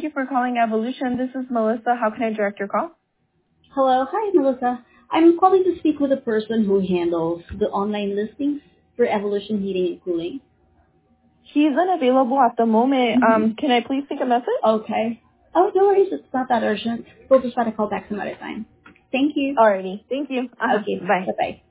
Thank you for calling Evolution. This is Melissa. How can I direct your call? Hello. Hi, Melissa. I'm calling to speak with the person who handles the online listings for Evolution Heating and Cooling. He's unavailable at the moment. Mm-hmm. Can I please take a message? Okay. Oh, no worries. It's not that urgent. We'll just try to call back some other time. Thank you. Alrighty. Thank you. Okay. Bye. Bye-bye.